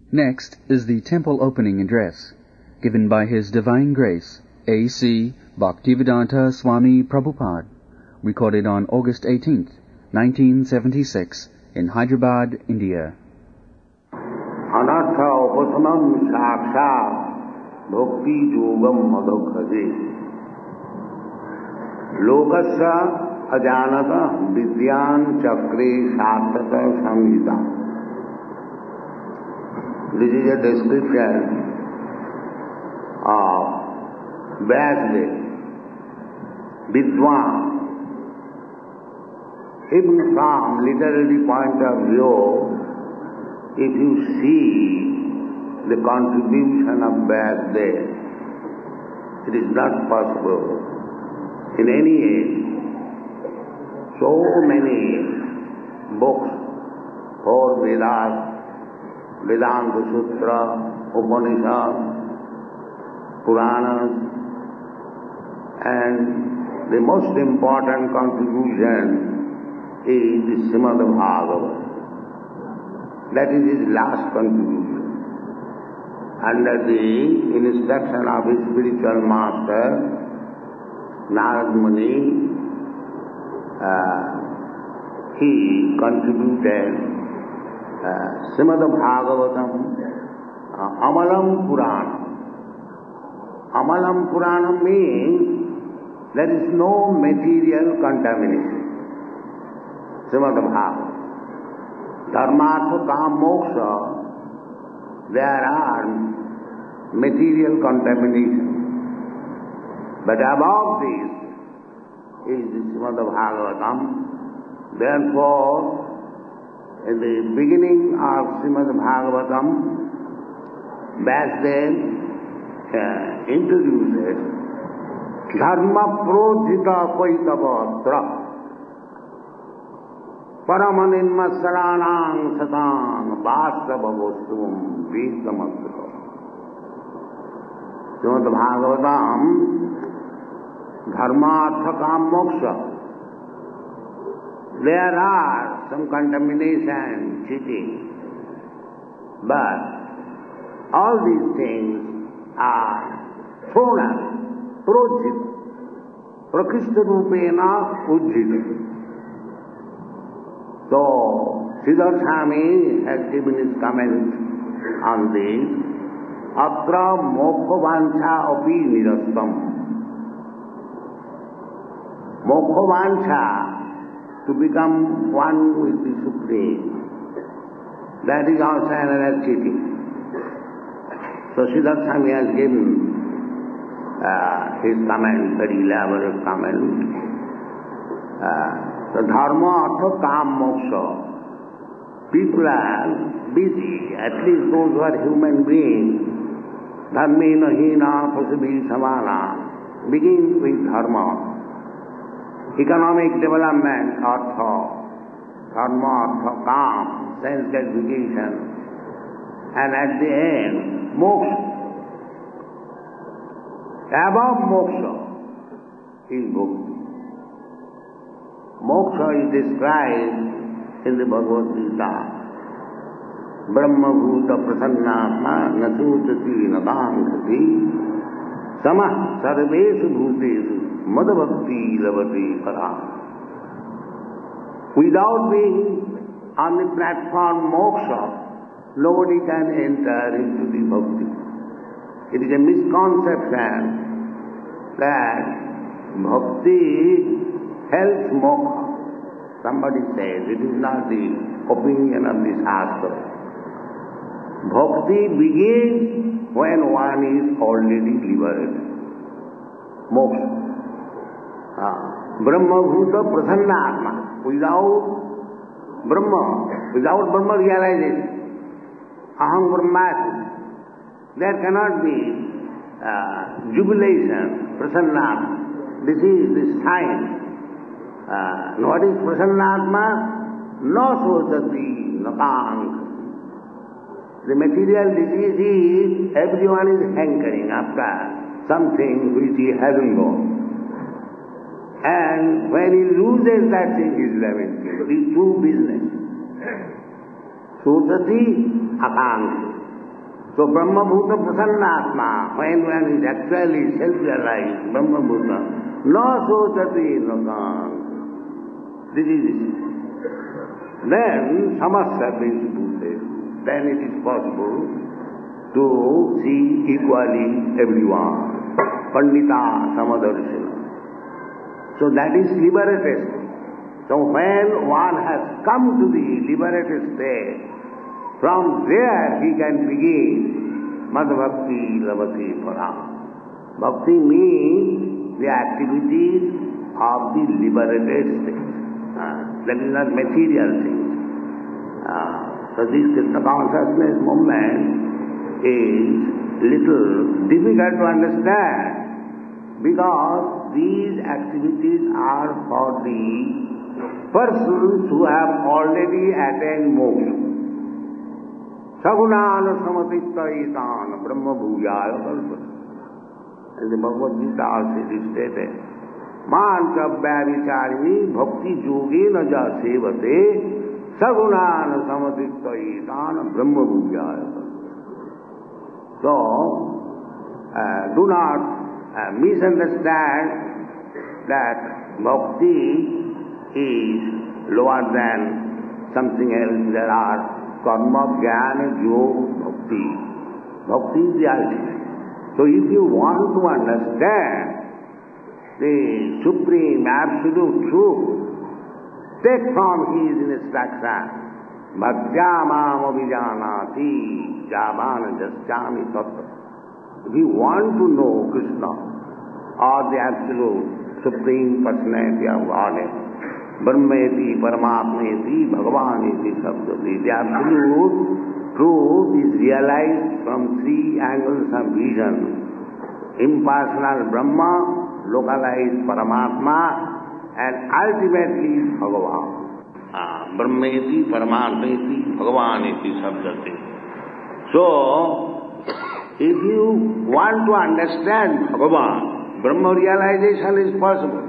Next is the temple opening address, given by His Divine Grace, A.C. Bhaktivedanta Swami Prabhupada, recorded on August 18th, 1976, in Hyderabad, India. Anartha upasamam sakshat bhakti yogam madhokhaje lokasya ajanata vidyan chakre satata samhita. This is a description of Vyasdev, Vidwan. Even from literary point of view, if you see the contribution of Vyasdev, it is not possible in any age. So many books, four Vedas, Vedanta Sutra, Upanishad, Puranas, and the most important contribution is the Srimad Bhagavatam. That is his last contribution. Under the instruction of his spiritual master, Narad Muni, he contributed Srimad Bhagavatam, Amalam Purana. Amalam Purana means there is no material contamination. Srimad Bhagavatam. Dharmartha, Kama, Moksha, there are material contamination. But above this is the Srimad Bhagavatam. Therefore, in the beginning of Srimad Bhagavatam, Vyasdev introduces Dharma Prodhita Kaitavatra Paramanimma Saranang Satang Vasavavostum Vedamastra. Srimad Bhagavatam, Dharma, Artha, Kama, Moksha. There are some contamination, cheating, but all these things are thrown out, projita, prakrishta rupena ujjita. So, Siddhartha Swami has given his comment on this. Atra mokha vancha api nirastam. Mokha vancha, to become one with the Supreme. That is also another cheating. So Siddhartha Swami has given his comment, very elaborate comment. The Dharma, Artha, Kama, Moksha. People are busy, at least those who are human beings. Dharmena hina pasabhi samana. Begin with Dharma. Economic development, Artha, Dharma, Artha, Kama, sense gratification, and at the end, Moksha. Above Moksha is Bhakti. Moksha is described in the Bhagavad Gita. Brahma bhuta prasannatma nasutati nadankati samah sarveshu bhutesu madbhakti lavati para. Without being on the platform moksha, nobody can enter into the bhakti. It is a misconception that bhakti helps moksha. Somebody says it is not the opinion of the Shastra. Bhakti begins when one is already liberated. Moksha. Brahma bhuta prasanna atma. Without Brahma realization, aham brahmasmi, there cannot be jubilation, prasanna. This is the sign. What is prasannatma? No sotati, no tank. The material disease is everyone is hankering after something which he hasn't got. And when he loses that thing, he is lamenting. It is true business. Sotati, akanksha. So Brahma Bhuta Prasannatma, when one is actually self-realized, Brahma Bhuta, no sochati lokan. This is it. Then samasya means bhutesu. Then it is possible to see equally everyone. Pandita Samadarshana. So that is liberated state. So when one has come to the liberated state, from there he can begin Mad Bhakti Lavati Param. Bhakti means the activities of the liberated state. That is not material things. So this Krishna consciousness movement is little difficult to understand because these activities are for the persons who have already attained moksha. Sagunana samatittaitan brahma bhujaya kalpana. And the Bhagavad Gita also is stated, Mancha vicharini bhakti yogi na ja sevate sagunana samatittaitan brahma bhujaya kalpana. So, do not misunderstand that bhakti is lower than something else. There are karma, jnana, yoga, bhakti. Bhakti is the ultimate. So if you want to understand the supreme, absolute truth, take from his instruction, bhaktyamam abhijanati javana jasyami tattva. If you want to know Krishna or the absolute supreme personality of Godhead, Brahmeti, Paramatmeti, Bhagavaneti, Sabdati. The absolute truth is realized from three angles of vision. Impersonal Brahma, localized Paramatma, and ultimately Bhagavan. Brahmeti, Paramatmeti, Bhagavaneti, Sabdati. So, if you want to understand Bhagavan, Brahma realization is possible.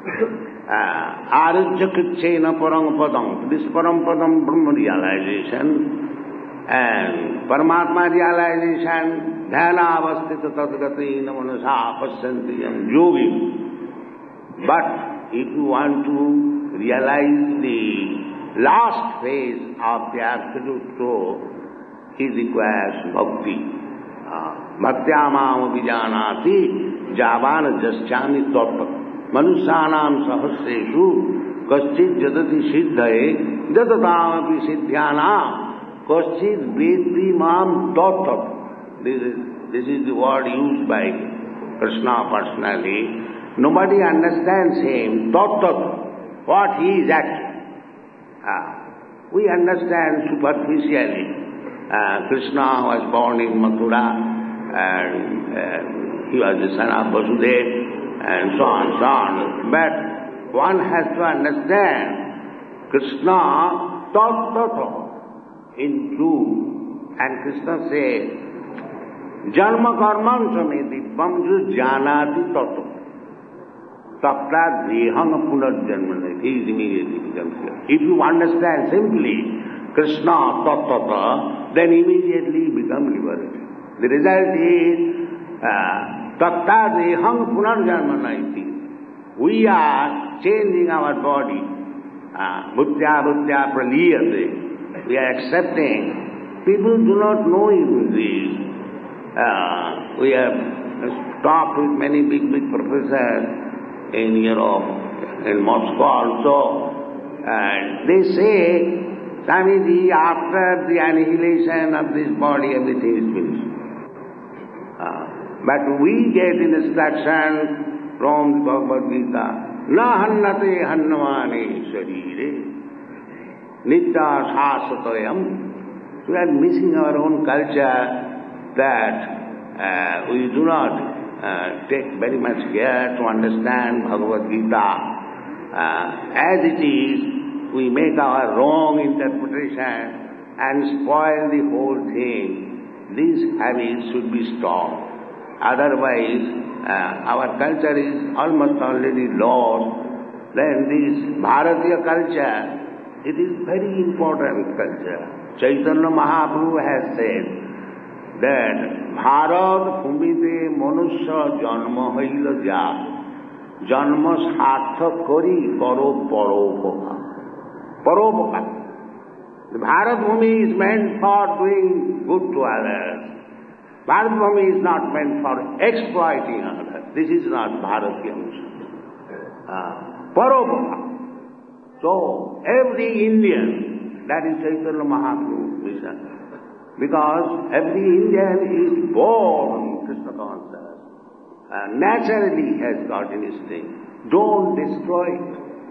Arujya Kritchena Parang Padam, this Param Padam Brahma realization and Paramatma realization, Dhyana Avastita Tadgati Namanasa Pasantiyam Yogi. But if you want to realize the last phase of the absolute truth, it requires bhakti. Bhaktyamam abhijanati javana jasyami tattva. Manusyanam sahasreshu kaschit jadati siddhaye jadatam api siddhyanam kaschit vedti mam tattva. This is the word used by Krishna personally. Nobody understands him, tattva, what he is actually. We understand superficially. Krishna was born in Mathura and he was the son of Vasudeva. And so on, so on. But one has to understand Krishna tattva in truth. And Krishna says, Janma karman sameti pamju janati tattva. Tapta dehang punarjanmane. He is immediately becomes here. If you understand simply Krishna tattva, then immediately you become liberated. The result is Tatta dehang punarjanmana iti. We are changing our body. Bhutya bhutya praliyate. We are accepting. People do not know even this. We have talked with many big professors in Europe, in Moscow also. They say, Swamiji, after the annihilation of this body, everything is finished. But we get instruction from the Bhagavad Gita, na hannate hannavane sharire, nitya sasatayam. We are missing our own culture that we do not take very much care to understand Bhagavad Gita. As it is, we make our wrong interpretation and spoil the whole thing. These habits should be stopped. Otherwise, our culture is almost already lost. Then this Bharatiya culture, it is very important culture. Chaitanya Mahaprabhu has said, that Bharat Bhumite Manusya Janma Haila Ja Janma Sarthak Kari Karo Paropakar. Paropakar. The Bharat Bhumi is meant for doing good to others. Bharat Bhumi is not meant for exploiting others. This is not Bharatiya mission. Paropakar. So, every Indian, that is Chaitanya Mahaprabhu's mission. Because every Indian is born Krishna conscious. Naturally has got instinct. Don't destroy it.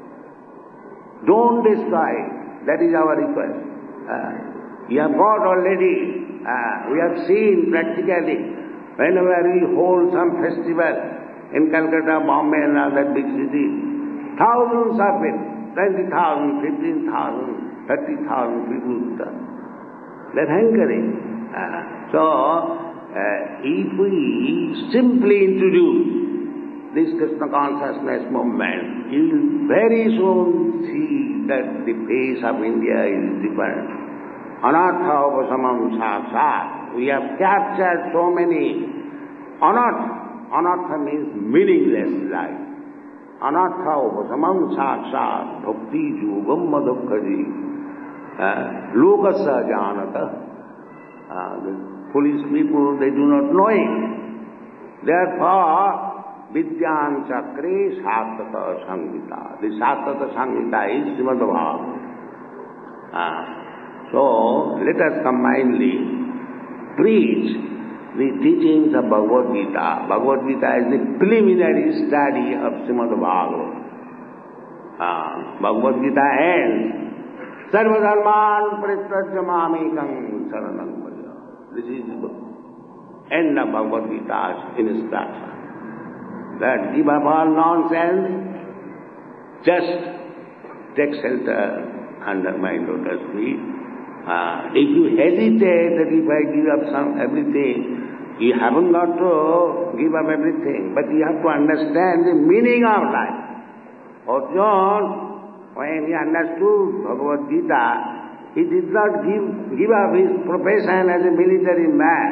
Don't destroy it. That is our request. We have got already, we have seen practically, whenever we hold some festival in Calcutta, Bombay and other big cities, thousands of people, 20,000, 15,000, 30,000 people they're hankering. So, if we simply introduce this Krishna consciousness movement, you will very soon see that the face of India is different. Anartha upasamam saksat. We have captured so many anartha. Anartha means meaningless life. Anartha upasamam saksat. Bhakti yogam madhukkaji. Lokasya janata. The foolish people, they do not know it. Therefore, Vidyan Chakre Satata Samhita. The Satata Samhita is Srimad Bhagavatam. So, let us combinedly preach the teachings of Bhagavad Gita. Bhagavad Gita is the preliminary study of Srimad Bhagavatam. Bhagavad Gita ends, Sarvadharman Parityajya Mamekam Saranam Bhaja. This is the end of Bhagavad Gita's instruction. That give up all nonsense, just take shelter under my lotus feet. If you hesitate that if I give up everything, you haven't got to give up everything, but you have to understand the meaning of life. Arjuna, when he understood Bhagavad Gita, he did not give up his profession as a military man.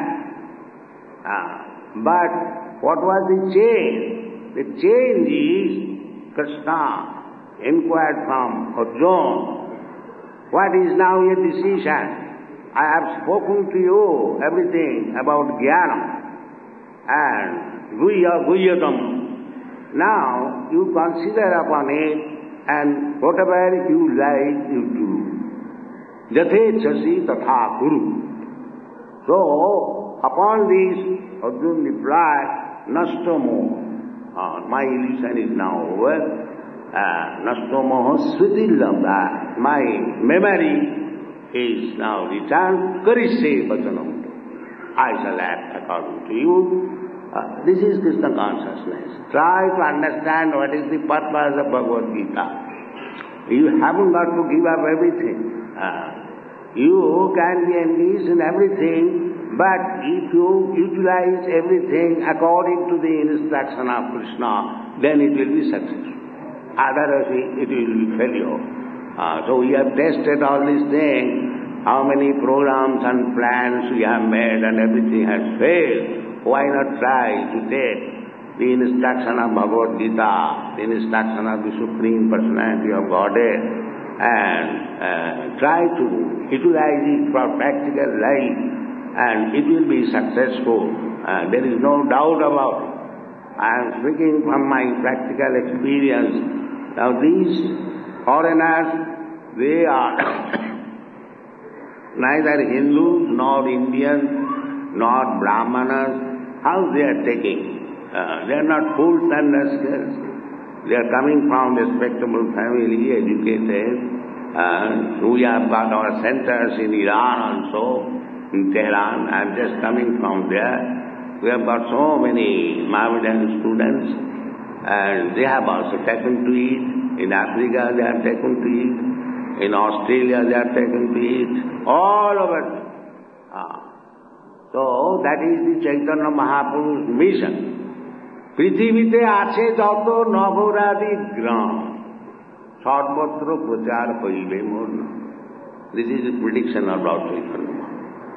But what was the change? The change is Krishna inquired from Arjuna, what is now your decision? I have spoken to you everything about Jnana and Guhyatam. Now you consider upon it and whatever you like you do. Jathechasi tatha kuru. So upon this Arjuna replied, Nastamo. My illusion is now over. Nastomoho svidillamda. My memory is now returned. Karishe vachanam. I shall act according to you. This is Krishna consciousness. Try to understand what is the purpose of Bhagavad Gita. You haven't got to give up everything. You can be engaged in everything, but if you utilize everything according to the instruction of Krishna, then it will be successful. Otherwise it will be failure. So we have tested all these things, how many programs and plans we have made and everything has failed. Why not try to take the instruction of Bhagavad Gita, the instruction of the Supreme Personality of Godhead, and try to utilize it for practical life, and it will be successful. There is no doubt about it. I am speaking from my practical experience. Now these foreigners, they are neither Hindus nor Indians nor Brahmanas. How they are taking? They are not fools and rascals. They are coming from respectable family, educated. We have got our centers in Iran also, in Tehran. I am just coming from there. We have got so many Mohammedan students, and they have also taken to it. In Africa they have taken to it. In Australia they have taken to it. All over. So that is the Chaitanya Mahaprabhu's mission. পৃথিবীতে আছে যত নগরাদি গ্রাম সর্বত্র প্রচার হইবে মোর নাম. This is the prediction of Lord Chaitanya.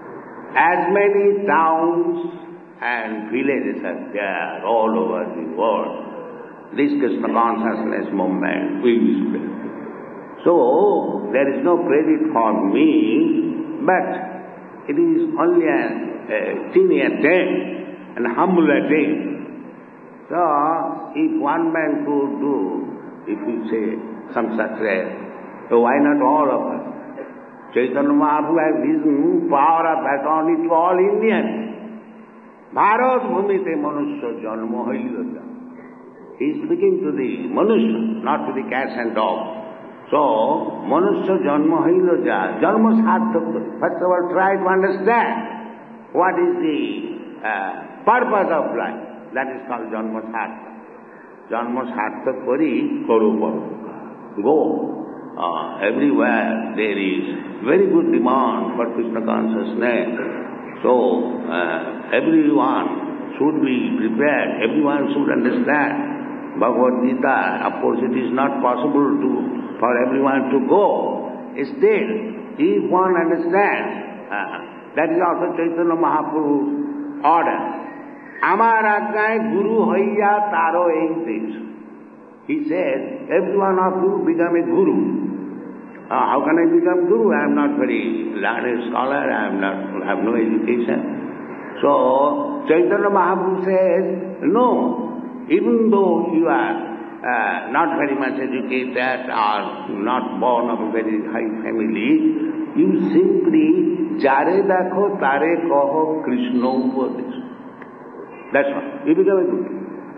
as many towns and villages are there all over the world. This Krishna consciousness movement we will spread. So, there is no credit for me, but it is only a teeny attempt, an humble attempt. So, if one man could do, if you say some success, so why not all of us? Chaitanya Mahaprabhu has given power of attorney to all Indians. Bharat bhumite manusya janma hailata. He is speaking to the manusya, not to the cats and dogs. So, manusya janma hailata, janma sarthak. First of all, try to understand what is the purpose of life. That is called janma sarthak. Janma sarthak pari karo paro. Go. Everywhere there is very good demand for Krishna consciousness. So, everyone should be prepared, everyone should understand Bhagavad Gita. Of course, it is not possible for everyone to go. Still, if one understands, that is also Chaitanya Mahaprabhu's order. Amar ajnai guru hoiya taro ek desh. He says, every one of you become a guru. How can I become guru? I am not very learned scholar, I have no education. So, Chaitanya Mahaprabhu says, no, even though you are not very much educated or not born of a very high family, you simply jare dakho tare kaho Krishna upadesh. That's all. You become a guru.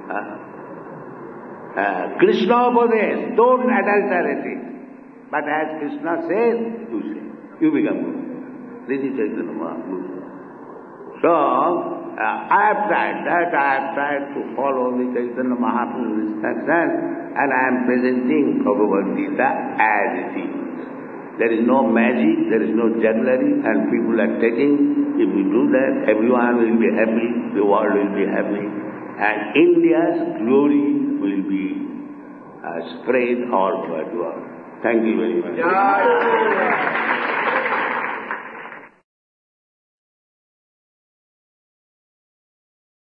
Krishna upadesh, don't adulterate it. But as Krishna says, you say, you become guru. This is Chaitanya Mahaprabhu. So, I have tried to follow the Chaitanya Mahaprabhu's instructions, and I am presenting Bhagavad Gita as it is. There is no magic, there is no jugglery, and people are taking. If we do that, everyone will be happy, the world will be happy, and India's glory will be spread all over the world. Thank you very much.